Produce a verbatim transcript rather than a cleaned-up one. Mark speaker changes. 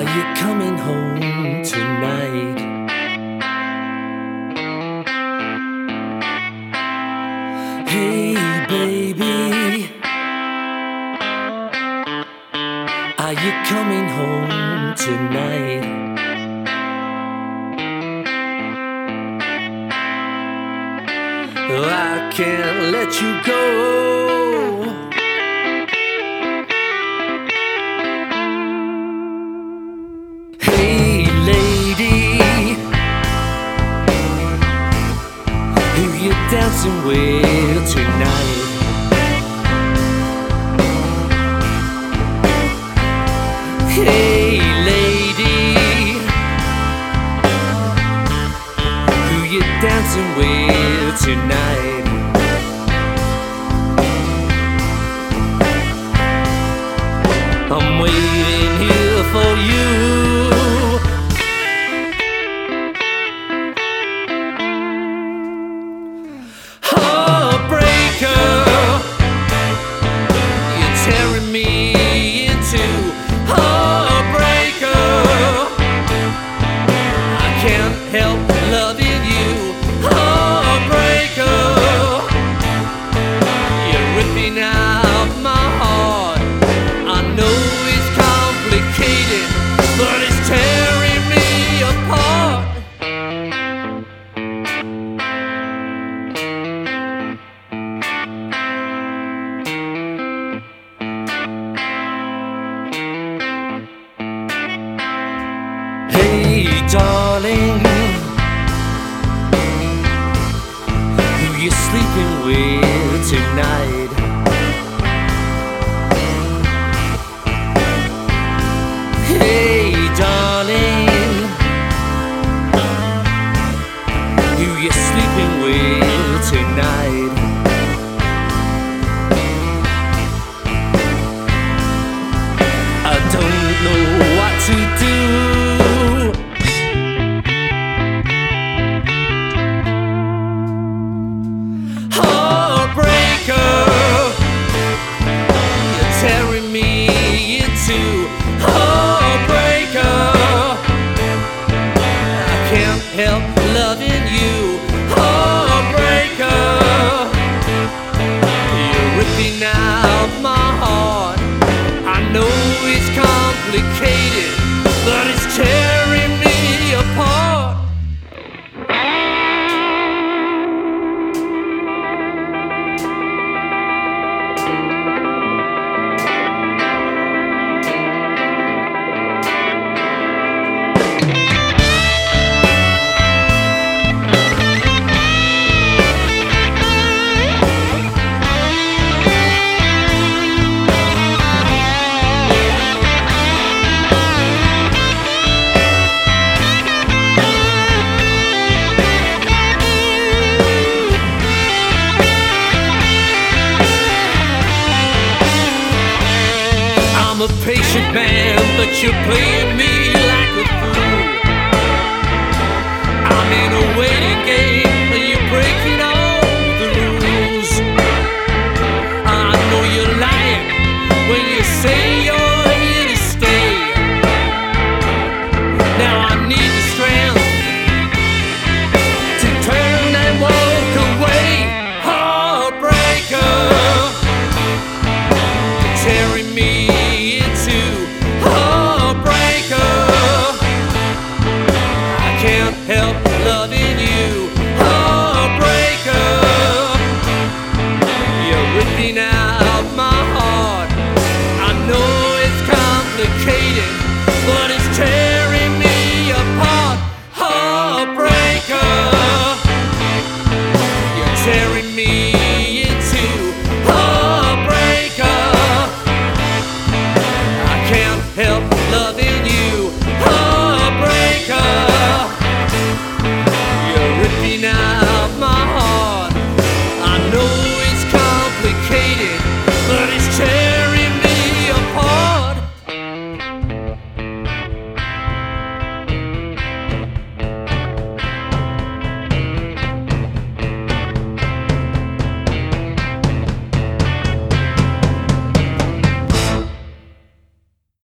Speaker 1: you coming home tonight? Hey baby, are you coming home tonight? I can't let you go. Hey lady, who you dancing with tonight? Hey lady, who you dancing with tonight? I'm waiting here for you. Help loving you, heartbreaker. You're ripping out my heart. I know it's complicated, but it's tearing me apart. Hey darling, you're sleeping with tonight? Hey darling, who you sleeping with tonight? I don't know what to do. Tearing me into heartbreaker. I can't help loving you, heartbreaker. You're ripping out my heart. I know it's complicated, but it's tearing me apart. I'm a patient man, but you're playing me like a fool. I'm in a waiting game, and you're breaking all the rules. I know you're lying when you say you're here to stay. Now I need the strength to turn and walk away. Heartbreaker, tearing me